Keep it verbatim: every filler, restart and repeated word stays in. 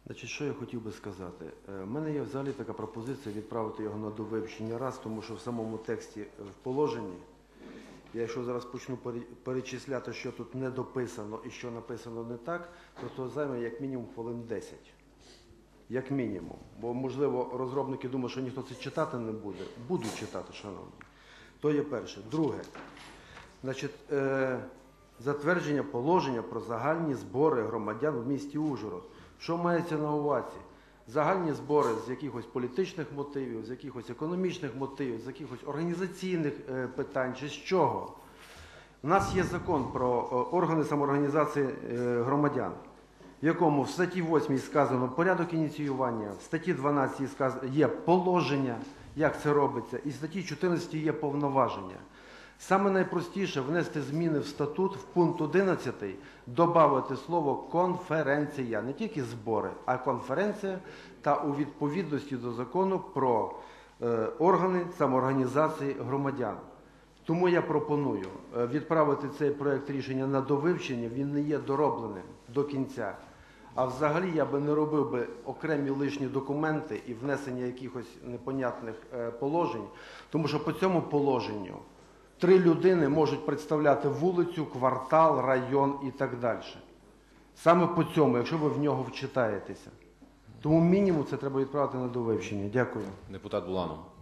Значить, що я хотів би сказати? У мене є взагалі така пропозиція відправити його на довивчення раз, тому що в самому тексті, в положенні, я якщо зараз почну перечисляти, що тут не дописано і що написано не так, то то займе як мінімум хвилин десять. Як мінімум. Бо, можливо, розробники думають, що ніхто це читати не буде. Будуть читати, шановні. То є перше. Друге. Значить, е, затвердження положення про загальні збори громадян в місті Ужгород. Що мається на увазі? Загальні збори з якихось політичних мотивів, з якихось економічних мотивів, з якихось організаційних е, питань, чи з чого? У нас є закон про е, органи самоорганізації е, громадян, в якому в статті восьмій сказано порядок ініціювання, в статті дванадцятій сказано, є положення, як це робиться, і в статті чотирнадцятій є повноваження. Саме найпростіше внести зміни в статут в пункт одинадцятий, додати слово «конференція», не тільки збори, а конференція та у відповідності до закону про е, органи самоорганізації громадян. Тому я пропоную відправити цей проєкт рішення на довивчення, він не є доробленим до кінця. А взагалі я би не робив би окремі лишні документи і внесення якихось непонятних е, положень, тому що по цьому положенню три людини можуть представляти вулицю, квартал, район і так далі. Саме по цьому, якщо ви в нього вчитаєтеся. Тому мінімум це треба відправити на довивчення. Дякую. Депутат Буланов.